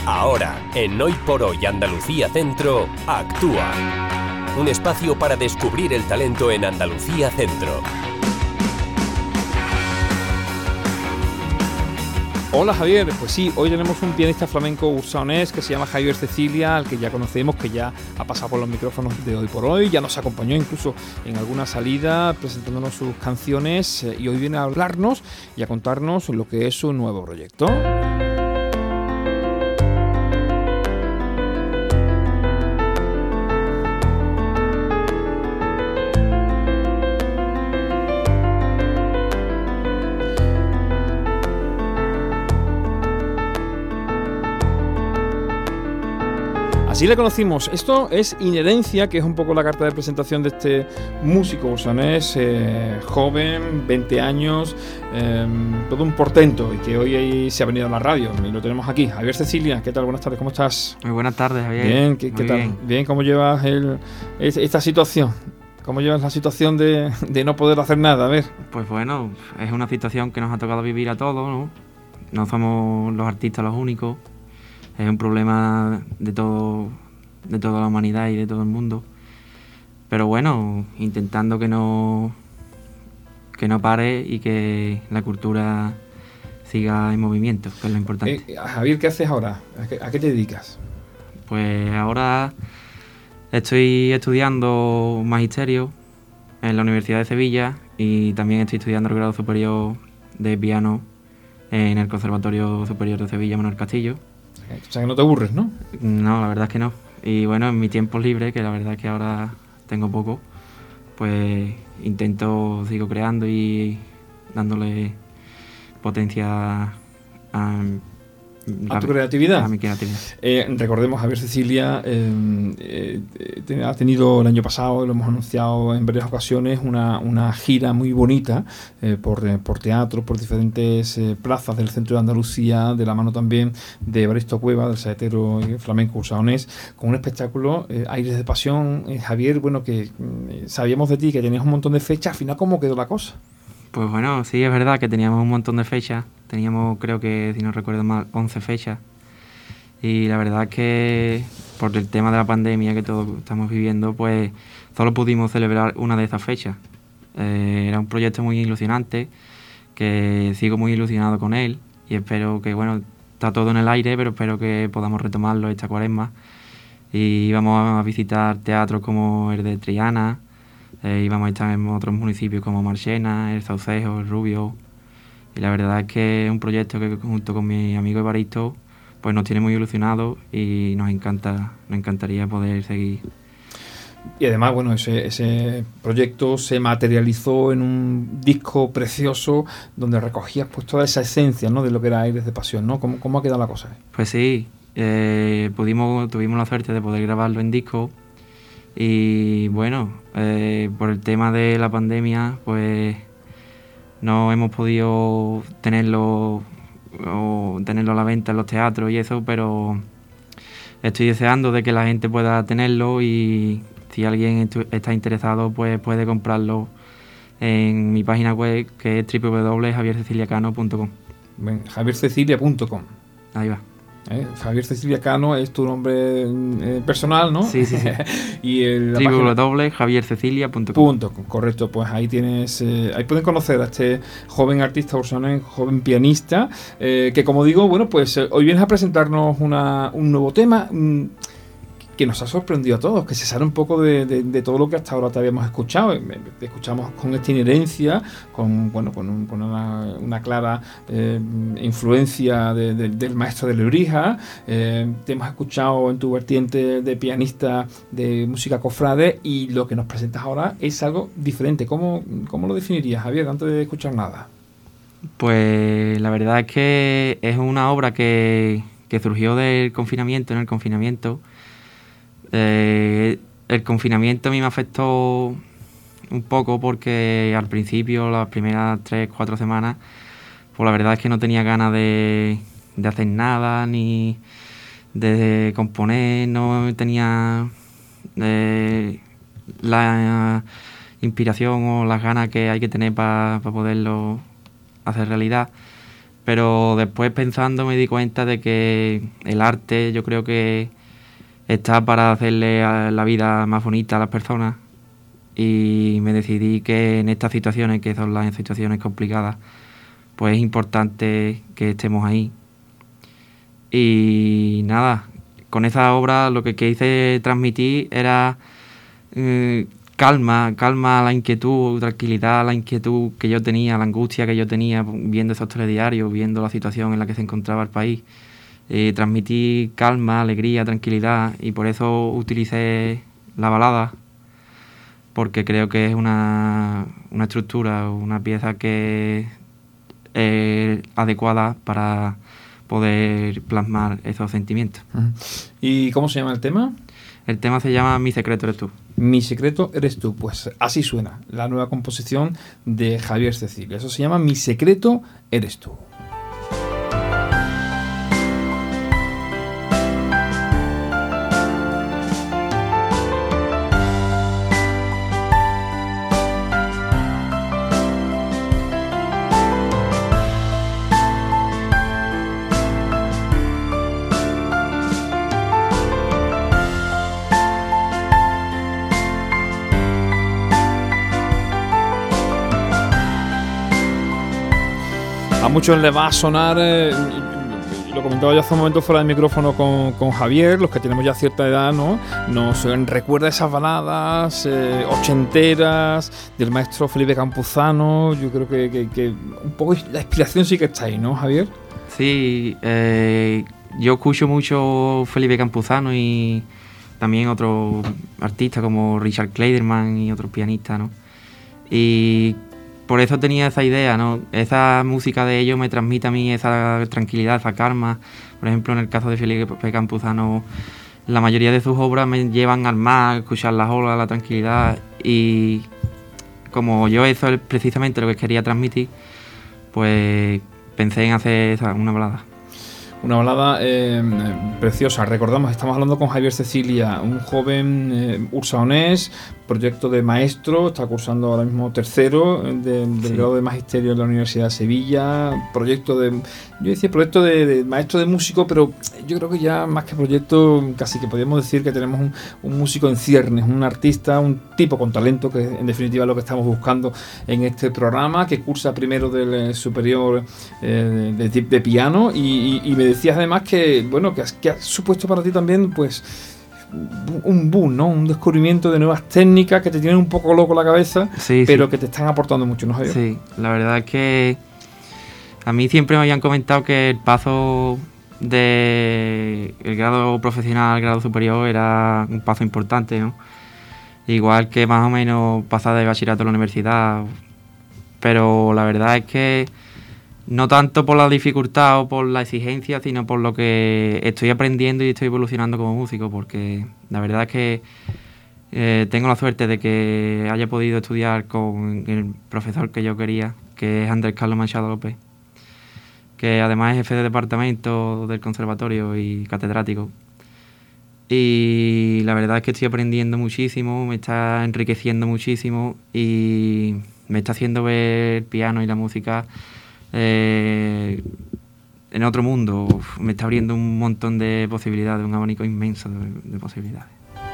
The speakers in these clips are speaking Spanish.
Ahora, en Hoy por Hoy Andalucía Centro, Actúa. Un espacio para descubrir el talento en Andalucía Centro. Hola Javier, pues sí, hoy tenemos un pianista flamenco ursaonés que se llama Javier Cecilia, al que ya conocemos, que ya ha pasado por los micrófonos de Hoy por Hoy, ya nos acompañó incluso en alguna salida presentándonos sus canciones y hoy viene a hablarnos y a contarnos lo que es su nuevo proyecto. Así le conocimos. Esto es Inherencia, que es un poco la carta de presentación de este músico ursaonés, joven, 20 años, todo un portento, y que hoy se ha venido a la radio y lo tenemos aquí. Javier Cecilia, ¿qué tal? Buenas tardes, ¿cómo estás? Muy buenas tardes, Javier. Bien, ¿qué tal? Bien. Bien, ¿cómo llevas esta situación? ¿Cómo llevas la situación de no poder hacer nada? A ver. Pues bueno, es una situación que nos ha tocado vivir a todos, ¿no? No somos los artistas los únicos. Es un problema de toda la humanidad y de todo el mundo. Pero bueno, intentando que no pare y que la cultura siga en movimiento, que es lo importante. Javier, ¿qué haces ahora? ¿A qué te dedicas? Pues ahora estoy estudiando magisterio en la Universidad de Sevilla y también estoy estudiando el grado superior de piano en el Conservatorio Superior de Sevilla, Manuel Castillo. O sea, que no te aburres, ¿no? No, la verdad es que no. Y bueno, en mi tiempo libre, que la verdad es que ahora tengo poco, pues sigo creando y dándole potencia a tu creatividad. A mi creatividad. Recordemos, Javier Cecilia ha tenido el año pasado, lo hemos anunciado en varias ocasiones, una gira muy bonita por teatro, por diferentes plazas del centro de Andalucía, de la mano también de Evaristo Cueva, del saetero flamenco ursaonés, con un espectáculo, Aires de Pasión. Javier, bueno, que sabíamos de ti que tenías un montón de fechas, al final, ¿cómo quedó la cosa? Pues bueno, sí, es verdad que teníamos un montón de fechas. Teníamos, creo que, si no recuerdo mal, 11 fechas. Y la verdad es que por el tema de la pandemia que todos estamos viviendo, pues solo pudimos celebrar una de esas fechas. Era un proyecto muy ilusionante, que sigo muy ilusionado con él. Y espero que, bueno, está todo en el aire, pero espero que podamos retomarlo esta cuaresma. Y vamos a visitar teatros como el de Triana. Y vamos a estar en otros municipios como Marchena, El Saucejo, El Rubio. Y la verdad es que es un proyecto que junto con mi amigo Evaristo pues nos tiene muy ilusionados y nos encantaría poder seguir. Y además, bueno, ese proyecto se materializó en un disco precioso donde recogías pues toda esa esencia, ¿no?, de lo que era Aires de Pasión, ¿no? ¿Cómo ha quedado la cosa? Pues sí, tuvimos la suerte de poder grabarlo en disco. Y bueno, por el tema de la pandemia, pues no hemos podido tenerlo a la venta en los teatros y eso, pero estoy deseando de que la gente pueda tenerlo y si alguien está interesado, pues puede comprarlo en mi página web, que es www.javierceciliacano.com. javiercecilia.com. Ahí va. Javier Cecilia Cano es tu nombre personal, ¿no? Sí. Y www.javiercecilia.com. Correcto, pues ahí tienes, ahí pueden conocer a este joven artista ursaonés, joven pianista, que como digo, bueno, pues hoy vienes a presentarnos un nuevo tema que nos ha sorprendido a todos, que se sale un poco de todo lo que hasta ahora te habíamos escuchado. Te escuchamos con esta inherencia, con una clara influencia del maestro de Lebrija. Te hemos escuchado en tu vertiente de pianista de música cofrade, y lo que nos presentas ahora es algo diferente. ¿Cómo lo definirías, Javier, antes de escuchar nada? Pues la verdad es que es una obra que surgió del confinamiento, en el confinamiento. El confinamiento a mí me afectó un poco porque al principio, las primeras 3-4 semanas, pues la verdad es que no tenía ganas de hacer nada, ni de componer, no tenía la inspiración o las ganas que hay que tener para poderlo hacer realidad. Pero después pensando me di cuenta de que el arte yo creo que está para hacerle la vida más bonita a las personas, y me decidí que en estas situaciones, que son las situaciones complicadas, pues es importante que estemos ahí. Y nada, con esa obra lo que quise transmitir era calma a la inquietud, tranquilidad a la inquietud que yo tenía, la angustia que yo tenía viendo esos telediarios, viendo la situación en la que se encontraba el país. Transmití calma, alegría, tranquilidad, y por eso utilicé la balada, porque creo que es una estructura, una pieza que es adecuada para poder plasmar esos sentimientos. ¿Y cómo se llama el tema? El tema se llama Mi secreto eres tú. Mi secreto eres tú. Pues así suena la nueva composición de Javier Cecilia. Eso se llama Mi secreto eres tú. A muchos les va a sonar, lo comentaba yo hace un momento fuera del micrófono con Javier, los que tenemos ya cierta edad, ¿no? Nos recuerda esas baladas ochenteras del maestro Felipe Campuzano. Yo creo que un poco la inspiración sí que está ahí, ¿no, Javier? Sí, yo escucho mucho Felipe Campuzano y también otros artistas como Richard Clayderman y otros pianistas, ¿no? Y por eso tenía esa idea, ¿no? Esa música de ellos me transmite a mí esa tranquilidad, esa calma. Por ejemplo, en el caso de Felipe Campuzano, la mayoría de sus obras me llevan al mar, a escuchar las olas, la tranquilidad. Y como yo eso es precisamente lo que quería transmitir, pues pensé en hacer una balada. Una balada preciosa. Recordamos, estamos hablando con Javier Cecilia, un joven ursaonés, proyecto de maestro, está cursando ahora mismo tercero del grado de magisterio en la Universidad de Sevilla, proyecto de maestro de músico, pero yo creo que ya más que proyecto, casi que podríamos decir que tenemos un músico en ciernes, un artista, un tipo con talento, que en definitiva es lo que estamos buscando en este programa, que cursa primero del superior de piano, y me decías además que, bueno, que ha supuesto para ti también, pues, un boom, ¿no? Un descubrimiento de nuevas técnicas que te tienen un poco loco la cabeza, pero que te están aportando mucho, ¿no, Javier? Sí, la verdad es que a mí siempre me habían comentado que el paso del grado profesional al grado superior era un paso importante, ¿no? Igual que más o menos pasar de bachillerato a la universidad, pero la verdad es que no tanto por la dificultad o por la exigencia, sino por lo que estoy aprendiendo y estoy evolucionando como músico, porque la verdad es que tengo la suerte de que haya podido estudiar con el profesor que yo quería, que es Andrés Carlos Machado López, que además es jefe de departamento del conservatorio y catedrático. Y la verdad es que estoy aprendiendo muchísimo, me está enriqueciendo muchísimo y me está haciendo ver el piano y la música en otro mundo. Me está abriendo un montón de posibilidades, un abanico inmenso de posibilidades.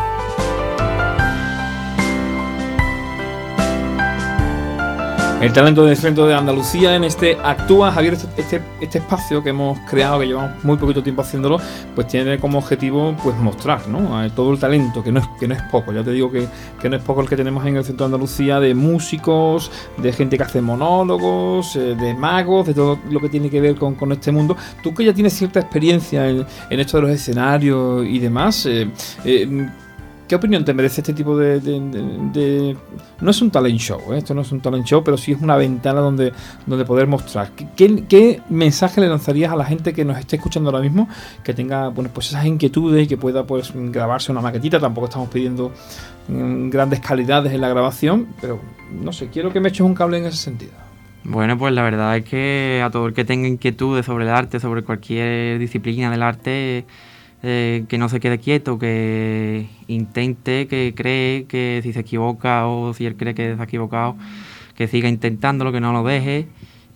El talento del centro de Andalucía en este Actúa, Javier, este espacio que hemos creado, que llevamos muy poquito tiempo haciéndolo, pues tiene como objetivo pues mostrar, ¿no?, a todo el talento, que no es poco. Ya te digo que no es poco el que tenemos en el centro de Andalucía, de músicos, de gente que hace monólogos, de magos, de todo lo que tiene que ver con este mundo. Tú, que ya tienes cierta experiencia en esto de los escenarios y demás, ¿qué opinión te merece este tipo de... No es un talent show, esto no es un talent show, pero sí es una ventana donde poder mostrar? ¿Qué mensaje le lanzarías a la gente que nos esté escuchando ahora mismo, que tenga, bueno, pues esas inquietudes y que pueda, pues, grabarse una maquetita? Tampoco estamos pidiendo grandes calidades en la grabación, pero no sé, quiero que me eches un cable en ese sentido. Bueno, pues la verdad es que a todo el que tenga inquietudes sobre el arte, sobre cualquier disciplina del arte, que no se quede quieto, que intente, que cree, que si se equivoca o si él cree que se ha equivocado, que siga intentándolo, que no lo deje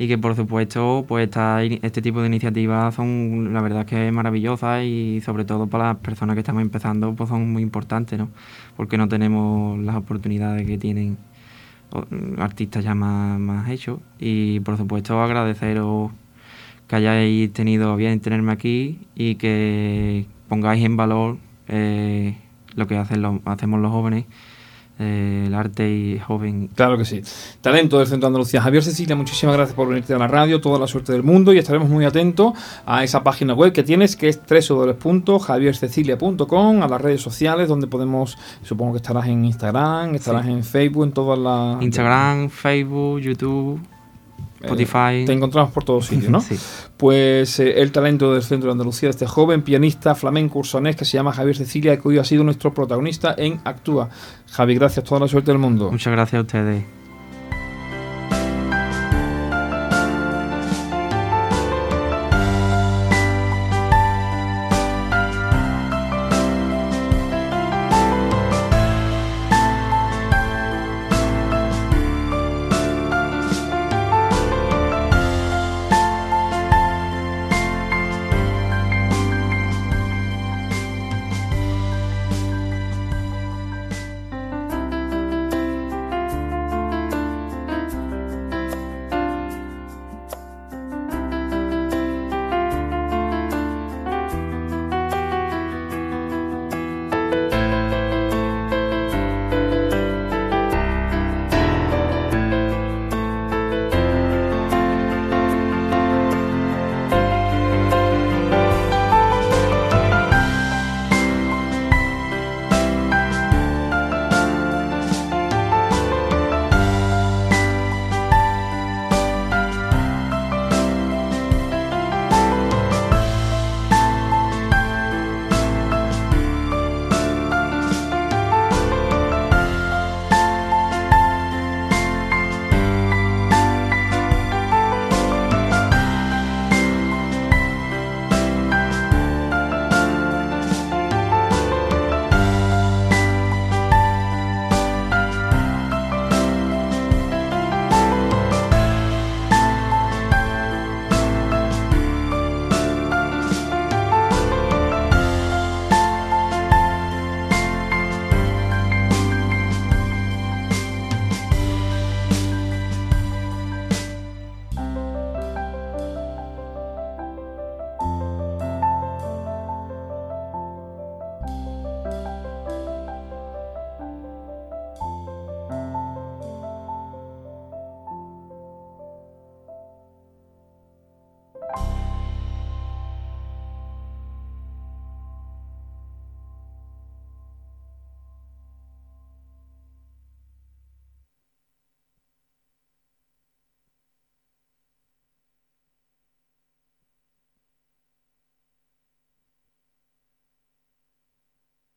y que por supuesto pues este tipo de iniciativas son la verdad que maravillosas y sobre todo para las personas que estamos empezando pues son muy importantes, ¿no? Porque no tenemos las oportunidades que tienen artistas ya más hechos. Y por supuesto agradeceros que hayáis tenido bien tenerme aquí y que pongáis en valor lo que hacemos los jóvenes, el arte y joven. Claro que sí. Talento del Centro de Andalucía. Javier Cecilia, muchísimas gracias por venirte a la radio, toda la suerte del mundo, y estaremos muy atentos a esa página web que tienes, que es www.javiercecilia.com, a las redes sociales donde podemos, supongo que estarás en Instagram, estarás en Facebook, en todas las... Instagram, Facebook, YouTube, Spotify. Te encontramos por todos sitios, ¿no? Sí. Pues el talento del Centro de Andalucía, este joven pianista flamenco ursonés que se llama Javier Cecilia, que hoy ha sido nuestro protagonista en Actúa. Javi, gracias, toda la suerte del mundo. Muchas gracias a ustedes.